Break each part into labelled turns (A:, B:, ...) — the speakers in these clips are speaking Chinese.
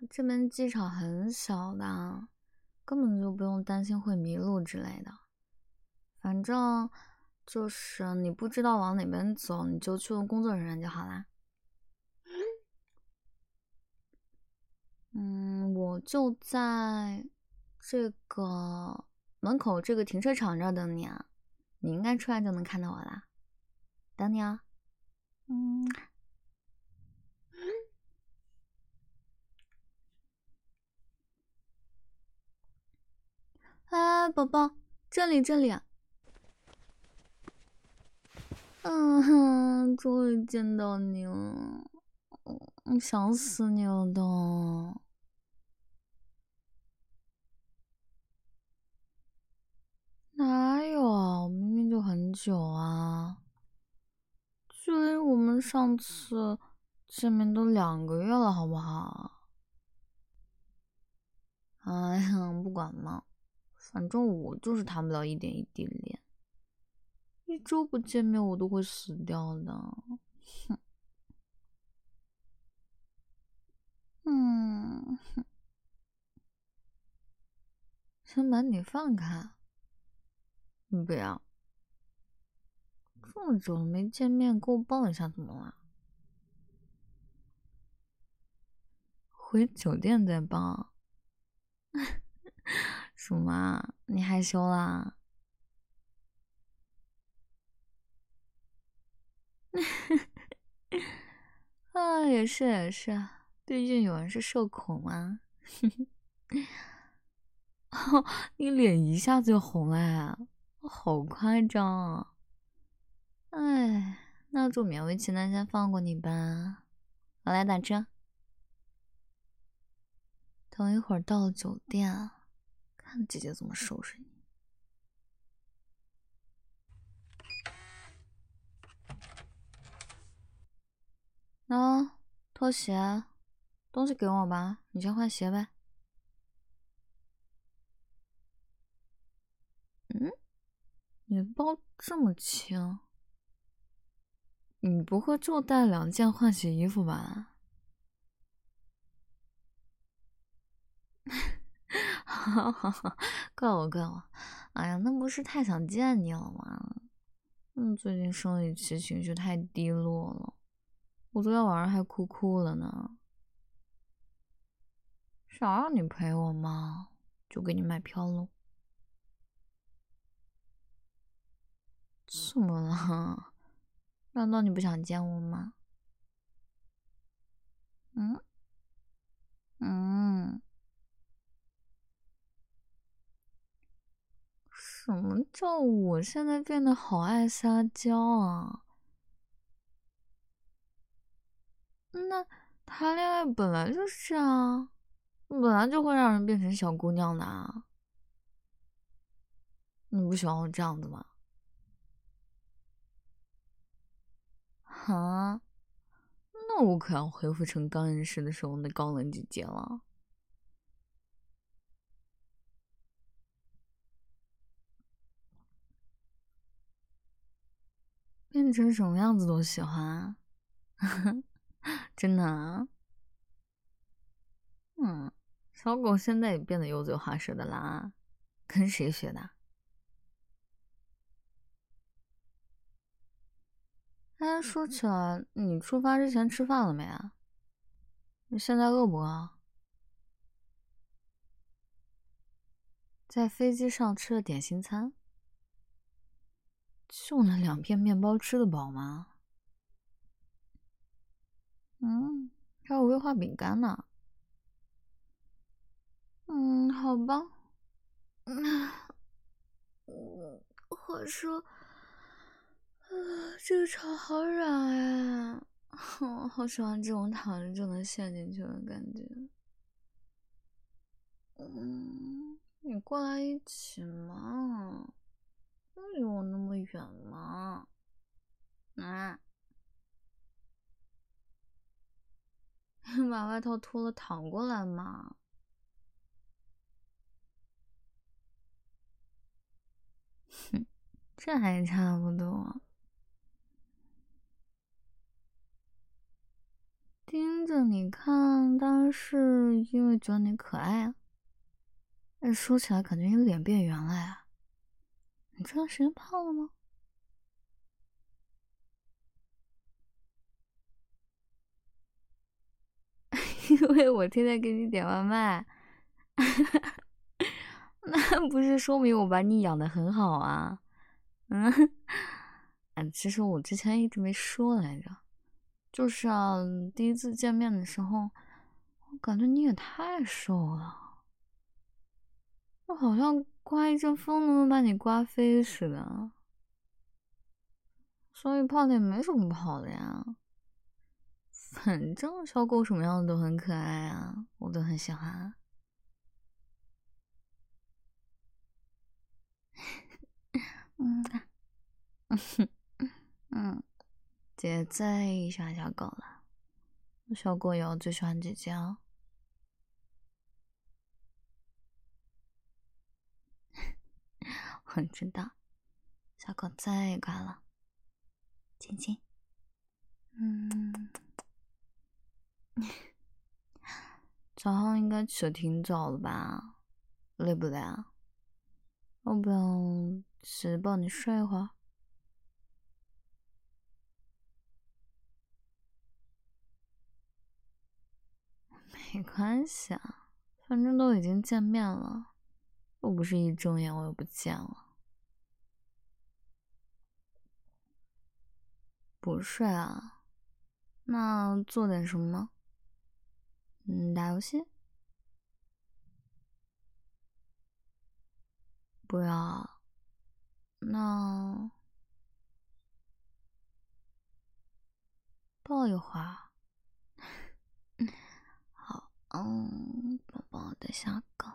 A: 这边机场很小的，根本就不用担心会迷路之类的。反正就是你不知道往哪边走，你就去问工作人员就好啦。我就在这个门口这个停车场这儿等你啊，你应该出来就能看到我啦。等你啊。哎，宝宝，这里这里。终于见到你了，想死你了都。哪有啊，我明明就很久啊，距离我们上次见面都2个月了，好不好？哎呀，不管嘛，反正我就是谈不了一点一滴恋，1周不见面我都会死掉的。哼。先把你放开。不要，这么久了没见面，给我抱一下怎么了？回酒店再抱。什么啊？你害羞啦？啊，也是也是，毕竟有人是社恐嘛。你脸一下子就红了，好夸张啊！哎，那就勉为其难先放过你吧。我来打车。等一会儿到了酒店，看姐姐怎么收拾你。拖鞋，东西给我吧，你先换鞋呗。你包这么轻，你不会就带2件换洗衣服吧？好好好，怪我怪我。哎呀，那不是太想见你了吗？最近生理期情绪太低落了，我昨天晚上还哭了呢。想让你陪我吗？就给你买票喽。怎么了？难道你不想见我吗？嗯嗯，什么叫我现在变得好爱撒娇啊？那谈恋爱本来就是这样啊，本来就会让人变成小姑娘的啊。你不喜欢我这样子吗？哈，那我可要恢复成刚认识的时候那高冷姐姐了。变成什么样子都喜欢啊？真的啊？小狗现在也变得油嘴滑舌的啦，跟谁学的？哎，说起来，你出发之前吃饭了没啊？你现在饿不饿？在飞机上吃了点心餐，就那2片面包吃得饱吗？还有威化饼干呢。好吧。话说，这个床好软呀，我好喜欢这种躺着就能陷进去的感觉。你过来一起嘛，离我那么远嘛。你把外套脱了躺过来嘛。这还差不多。盯着你看，当然是因为觉得你可爱啊。说起来感觉你脸变圆了呀，你这段时间胖了吗？因为我天天给你点外卖，那不是说明我把你养的很好啊？嗯，其实我之前一直没说来着，就是啊，第一次见面的时候，我感觉你也太瘦了，就好像刮一阵风都能把你刮飞似的。所以胖点没什么不好的呀，反正小狗什么样的都很可爱啊，我都很喜欢。嗯嗯，姐最喜欢小狗了，小狗也最喜欢姐姐哦。我知道，小狗最乖了，亲亲。嗯，早上应该起得挺早的吧？累不累啊？要不要起来抱你睡一会儿？没关系啊，反正都已经见面了，又不是一睁眼我又不见了。不睡啊？那做点什么？打游戏？不要。那抱一会儿。好，宝宝的小狗。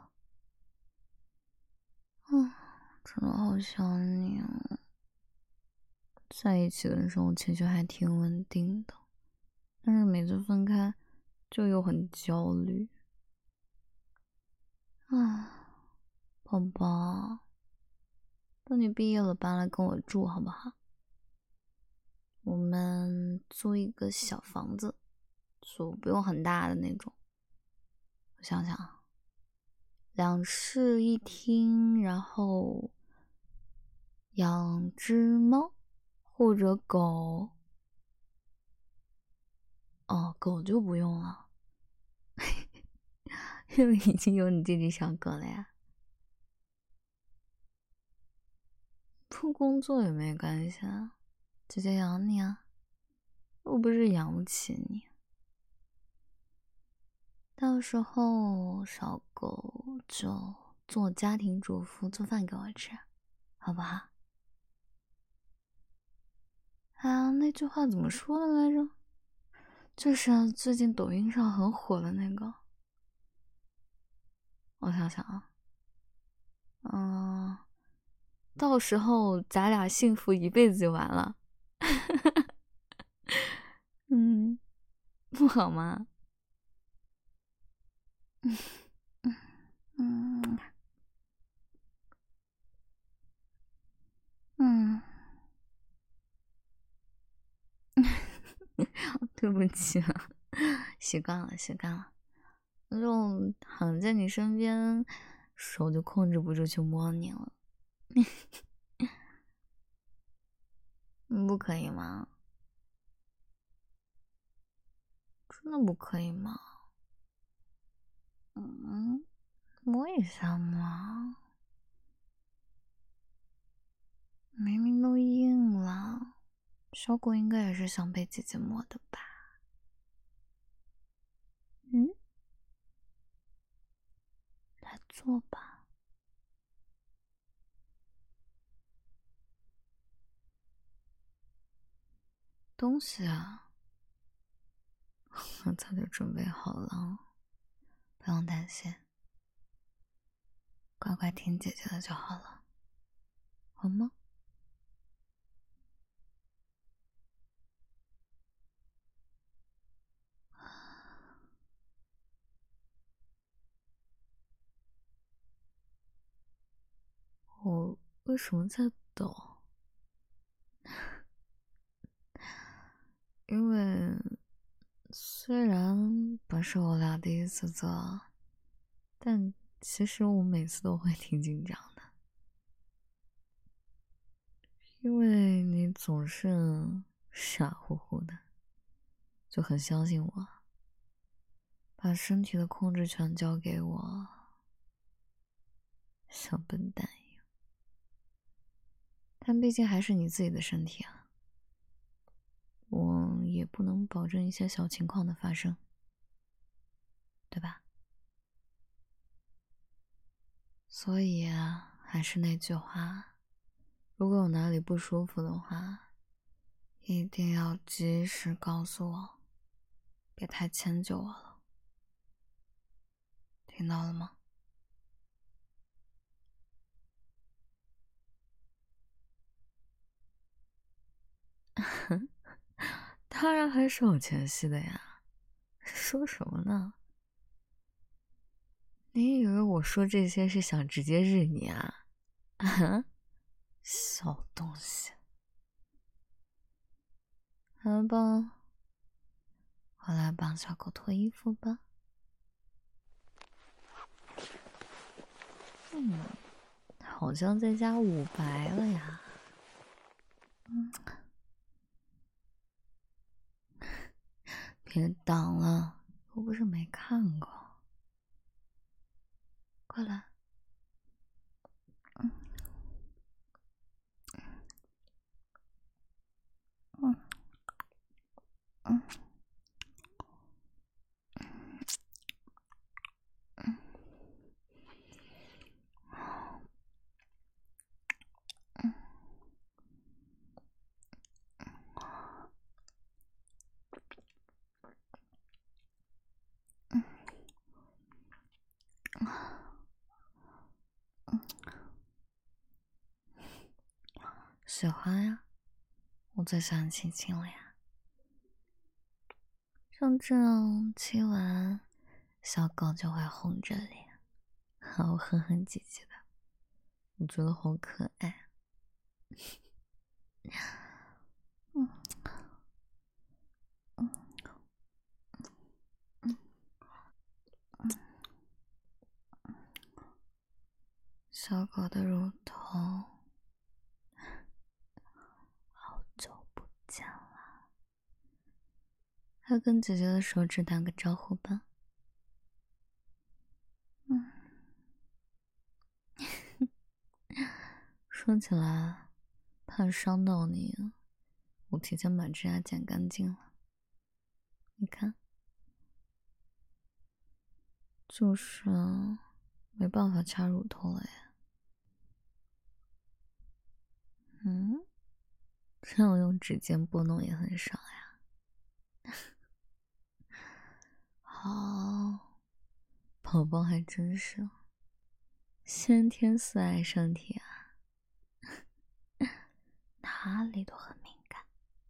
A: 真的好想你啊！在一起的时候情绪还挺稳定的，但是每次分开就又很焦虑。宝宝，等你毕业了搬来跟我住好不好？我们租一个小房子，不用很大的那种。我想想啊2室1厅，然后养只猫或者狗。哦，狗就不用了，因为已经有你弟弟小狗了呀。不工作也没关系啊，姐姐养你啊，又不是养不起你。到时候小狗就做家庭主妇，做饭给我吃，好不好？啊，那句话怎么说的来着？就是最近抖音上很火的那个，我想想啊，到时候咱俩幸福一辈子就完了。嗯，不好吗？嗯嗯，对不起啊，习惯了，习惯了。那种躺在你身边，手就控制不住去摸你了。不可以吗？真的不可以吗？摸一下嘛，明明都硬了，小狗应该也是想被姐姐摸的吧？嗯，来做吧。东西啊，我早就准备好了，不用担心，乖乖听姐姐的就好了，好吗？我为什么在抖？因为虽然不是我俩第一次做，但其实我每次都会挺紧张的，因为你总是傻乎乎的，就很相信我，把身体的控制权交给我，像笨蛋一样。但毕竟还是你自己的身体啊，我也不能保证一些小情况的发生，对吧？所以啊，还是那句话，如果有哪里不舒服的话，一定要及时告诉我，别太迁就我了，听到了吗？当然还是有前戏的呀，说什么呢？你以为我说这些是想直接日你啊？啊，小东西，来吧，我来帮小狗脱衣服吧。好像在加500了呀。别挡了，我不是没看过。快来。喜欢呀，我最喜欢亲亲了呀。像这样亲完，小狗就会红着脸，然后哼哼唧唧的，我觉得好可爱。小狗的乳头，好久不见了，还跟姐姐的手指打个招呼吧。说起来，怕伤到你，我提前把指甲剪干净了。你看，就是没办法掐乳头了呀。这样用指尖拨弄也很少呀。好，宝宝还真是先天四爱身体啊，哪里都很敏感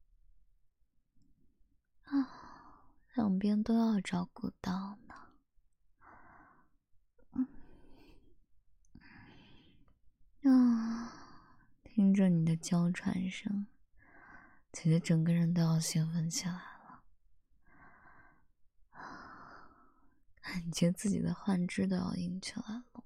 A: 啊，两边都要照顾到呢。听着你的娇喘声，姐姐整个人都要兴奋起来了，感觉自己的幻肢都要硬起来了。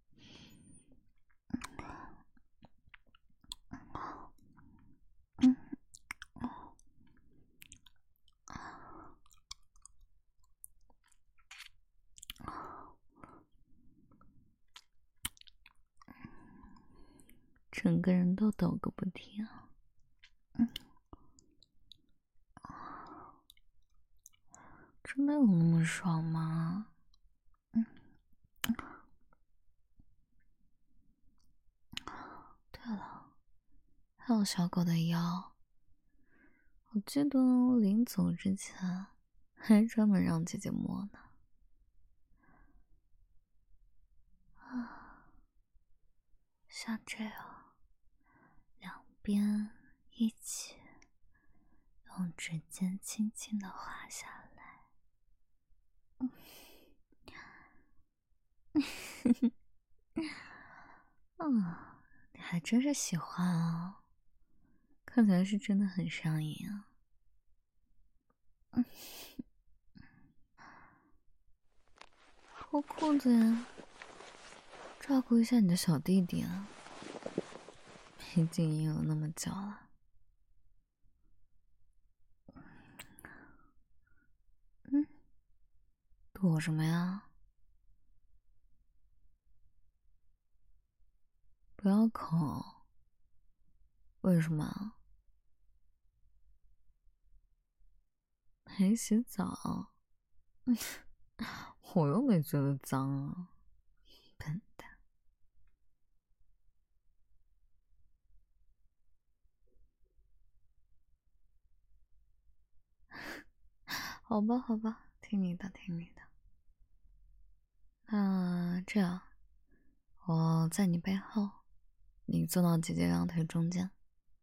A: 整个人都抖个不停。真的有那么爽吗？对了，还有小狗的腰，我记得临走之前还专门让姐姐摸呢。像这样，两边一起用指尖轻轻的滑下来。你还真是喜欢啊，看起来是真的很上瘾啊。 脱裤子呀，照顾一下你的小弟弟啊，毕竟硬了那么久了。躲什么呀？不要口。为什么？没洗澡？我又没觉得脏啊，笨蛋。好吧，好吧，听你的，听你的。那这样，我在你背后，你坐到姐姐两腿中间。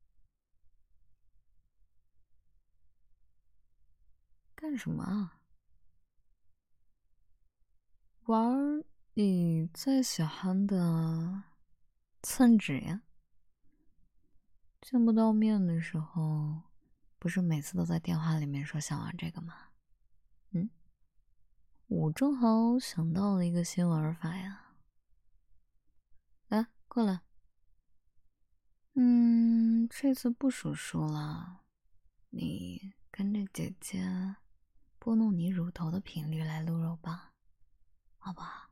A: 干什么啊？玩你最喜欢的蹭纸呀？见不到面的时候，不是每次都在电话里面说想玩这个吗？我正好想到了一个新玩法呀。来，过来。这次不数数了，你跟着姐姐拨弄你乳头的频率来撸肉棒，好不好？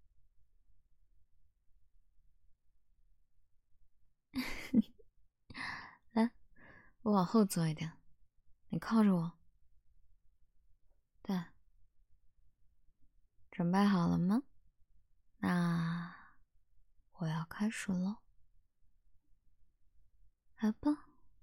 A: 来，我往后坐一点，你靠着我。对，准备好了吗？那我要开始喽，来吧。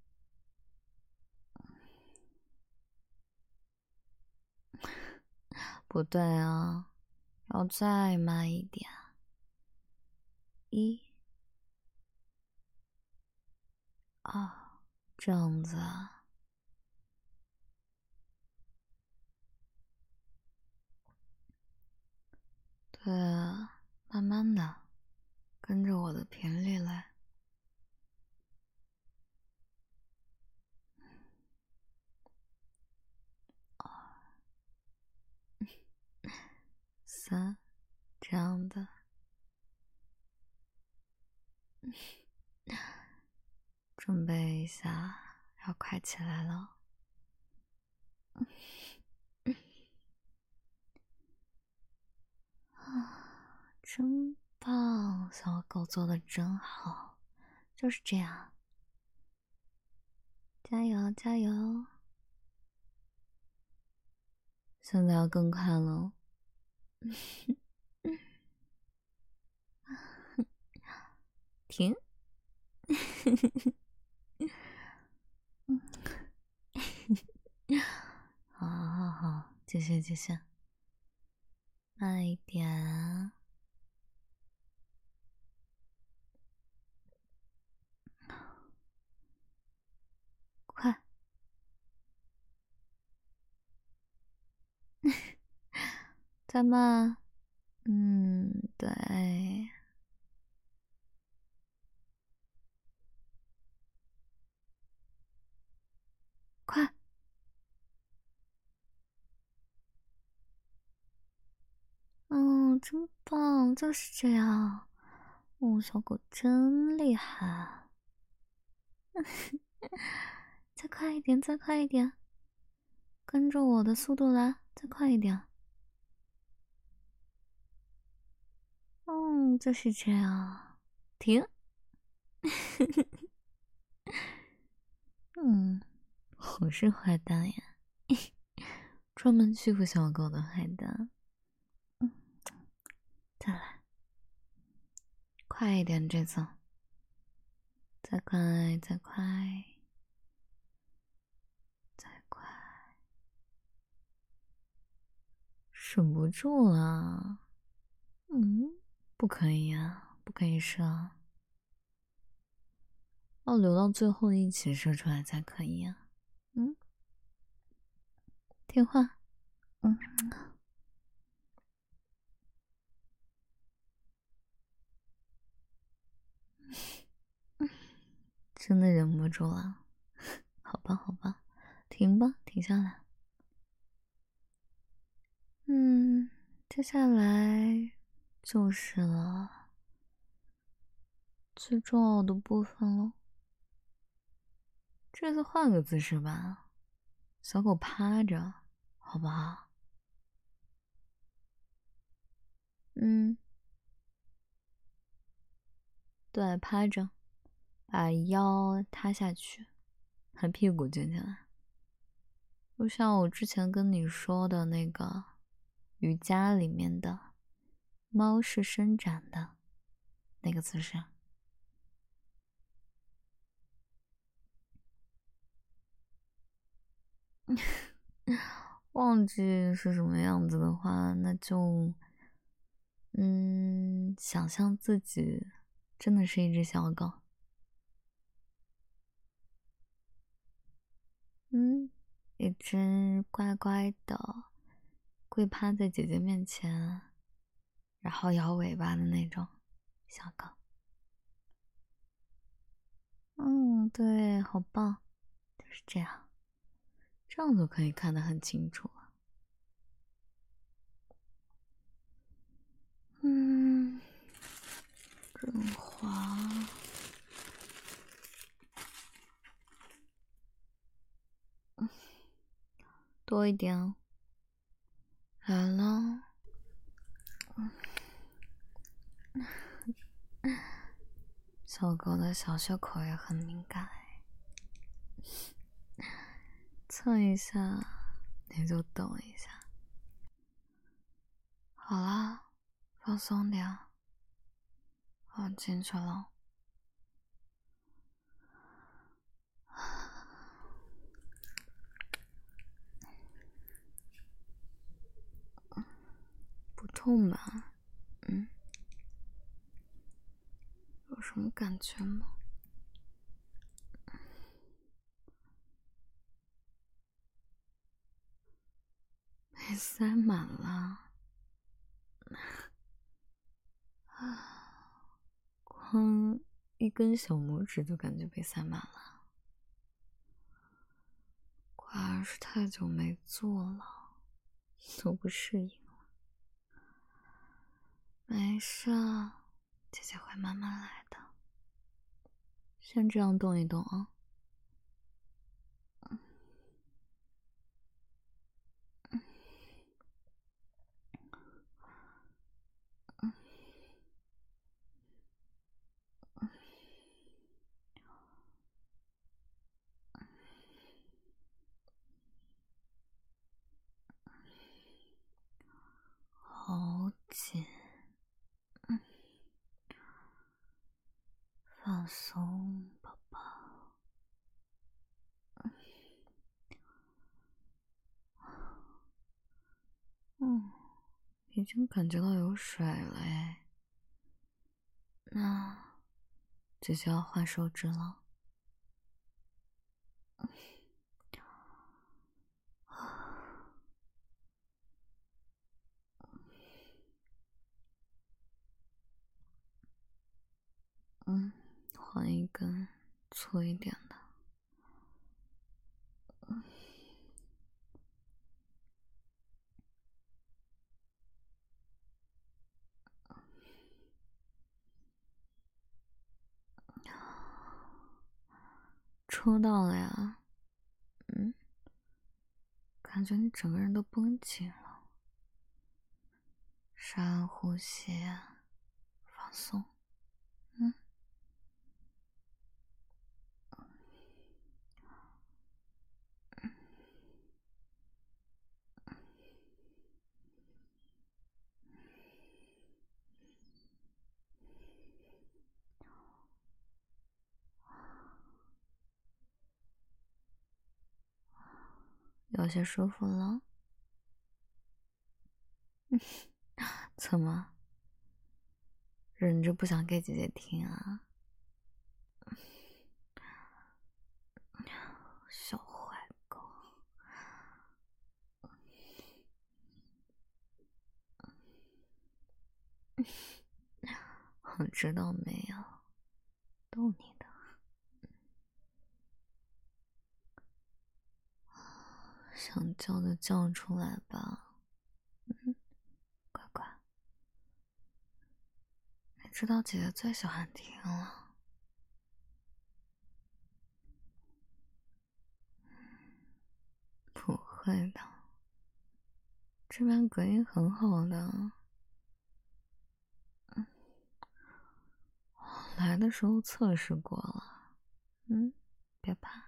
A: 不对啊，要再慢一点。1、2，这样子啊。对，慢慢的，跟着我的频率来。3，这样的。准备一下，要快起来了。真棒，小狗做的真好，就是这样。加油，加油！现在要更快了。停。好好好，继续继续，慢一点。快。再慢。对。快。真棒，就是这样。小狗真厉害。再快一点，再快一点，跟着我的速度来，再快一点。就是这样。停。我是坏蛋呀，专门欺负小狗的坏蛋。再来，快一点，这次。再快，再快，再快，忍不住了。不可以啊，不可以射，要留到最后一起射出来才可以啊。听话。真的忍不住了。好吧，好吧，停吧，停下来。 接下来就是了，最重要的部分了。这次换个姿势吧，小狗趴着，好不好？对，趴着，把腰塌下去，把屁股卷起来，就像我之前跟你说的那个瑜伽里面的猫式伸展的那个姿势。忘记是什么样子的话，那就想象自己真的是一只小狗。一只乖乖的跪趴在姐姐面前，然后摇尾巴的那种小狗。对，好棒，就是这样，这样就可以看得很清楚了。润滑，多一点哦。来了，小狗的小穴口也很敏感，蹭一下你就抖一下。好啦，放松点，我进去了。不痛吧？有什么感觉吗？被塞满了。光一根小拇指就感觉被塞满了，果然是太久没做了，都不适应了。没事，姐姐会慢慢来的。先这样动一动啊。好紧，放松，宝宝。已经感觉到有水了哎，那姐姐要换手指了。换一根粗一点的。抽到了呀，感觉你整个人都绷紧了。深呼吸，放松。有些舒服了。怎么？忍着不想给姐姐听啊？小坏狗。我知道没有，逗你的。想叫就叫出来吧，乖知道姐姐最喜欢听了。不会的，这边隔音很好的。来的时候测试过了，别怕。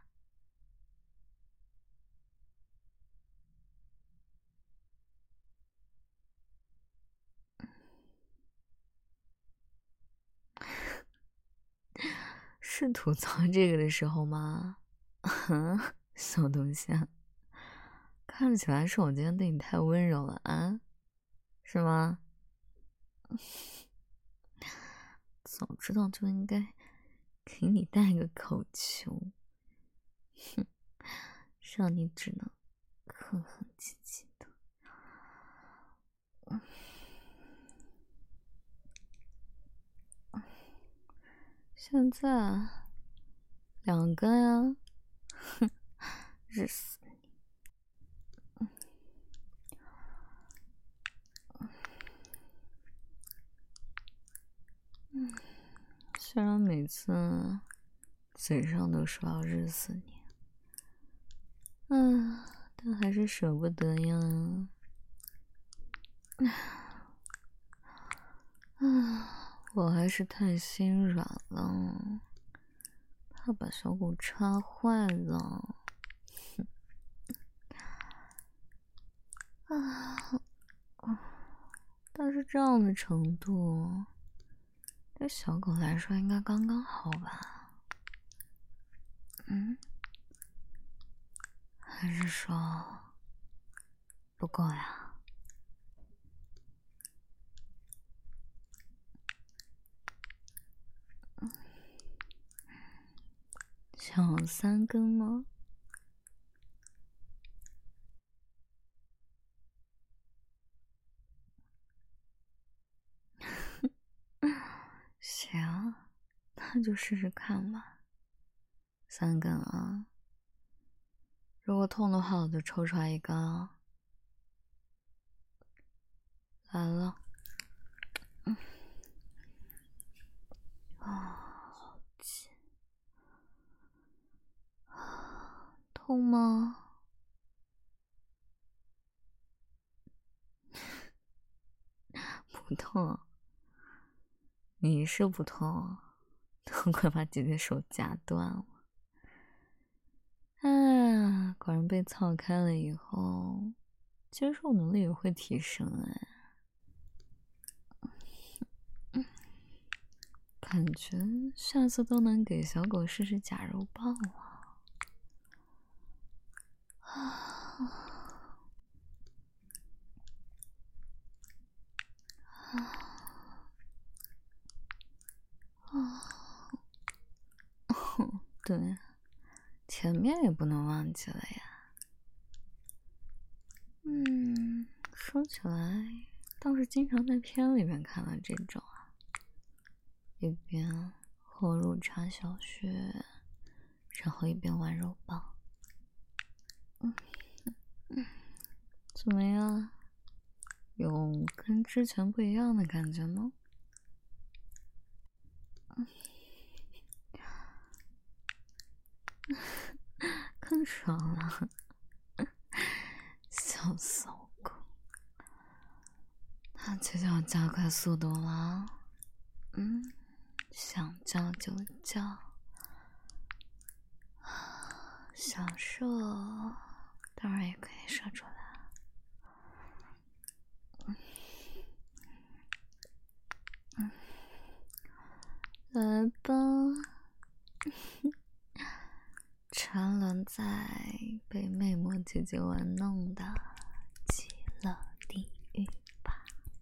A: 是吐槽这个的时候吗？小东西啊，看起来是我今天对你太温柔了啊，是吗？早知道就应该给你带个口球，哼，让你只能哼哼唧唧的。现在2根呀，哼，日死你！虽然每次嘴上都说要日死你，但还是舍不得呀。我还是太心软了，怕把小狗插坏了。但是这样的程度，对小狗来说应该刚刚好吧？还是说不够呀？想要3根吗？行，那就试试看吧。3根啊，如果痛的话，我就抽出来1根啊。来了，好紧，痛吗？不痛，你是不痛，都快把姐姐手夹断了。果然被操开了以后，接受能力也会提升哎。感觉下次都能给小狗试试假肉棒了。对，前面也不能忘记了呀。说起来，倒是经常在片里面看到这种啊，一边后入插小穴，然后一边玩肉棒。怎么样？有跟之前不一样的感觉吗？更爽了，小骚狗。那就要加快速度了。想叫就叫，想射当然也可以射出来。来吧，沉沦在被魅魔姐姐玩弄的极乐地狱吧。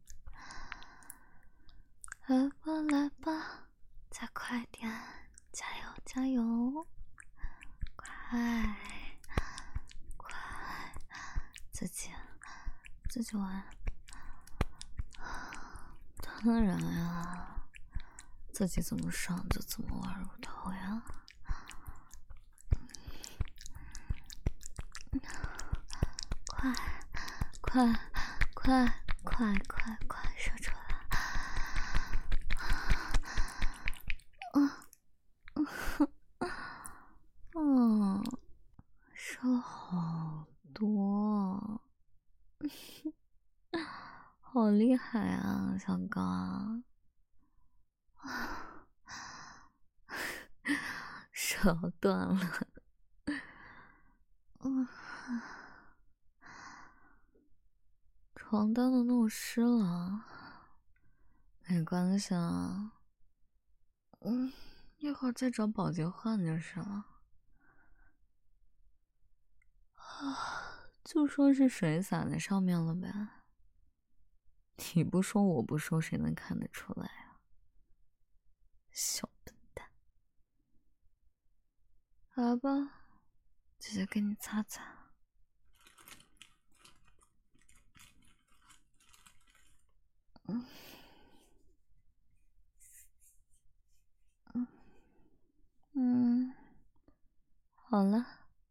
A: 来吧来吧，再快点，加油加油，快快，自己玩。当然呀，自己怎么爽就怎么玩乳头呀。快，射出来！ 好厉害啊，小哥！手断了。床单都弄湿了，没关系啊。一会儿再找保洁换就是了。就说是水洒在上面了呗。你不说我不说，谁能看得出来啊？小笨蛋。来吧，姐姐给你擦擦。好了。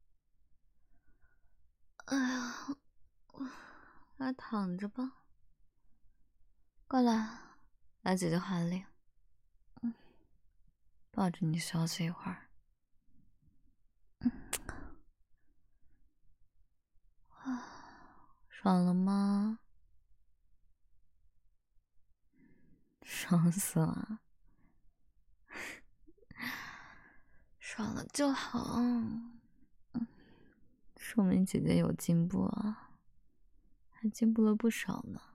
A: 哎呀，来躺着吧。过来，来姐姐怀里。抱着你休息一会儿。爽了吗？爽死了。爽了就好。说明姐姐有进步啊，还进步了不少呢。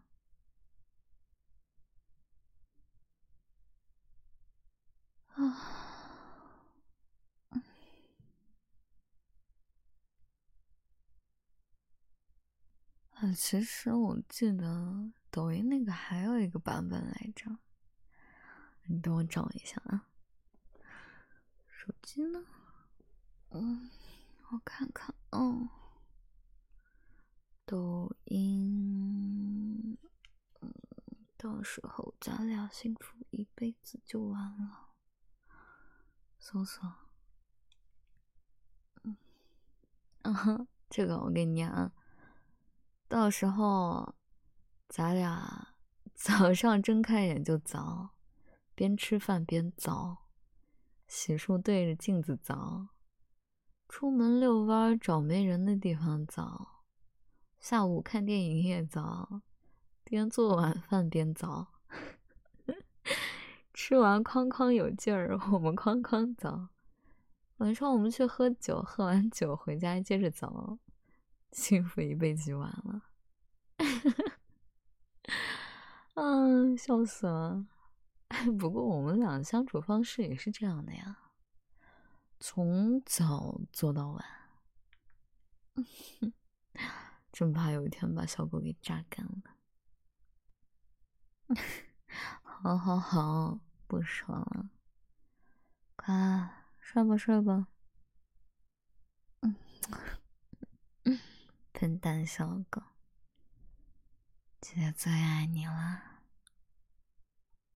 A: 其实我记得抖音那个还有一个版本来着，你等我找一下啊。手机呢？我看看。抖音，到时候咱俩幸福一辈子就完了。搜索。这个我给你念啊。到时候咱俩早上睁开眼就凿，边吃饭边凿，洗漱对着镜子凿，出门遛弯找没人的地方凿，下午看电影也凿，边做晚饭边凿，吃完哐哐有劲儿，我们哐哐凿，晚上我们去喝酒，喝完酒回家接着凿，幸福一辈子就完了。笑死了。不过我们俩相处方式也是这样的呀，从早做到晚。真怕有一天把小狗给榨干了。好好好，不说了，快睡吧睡吧。笨蛋小狗，姐姐最爱你了。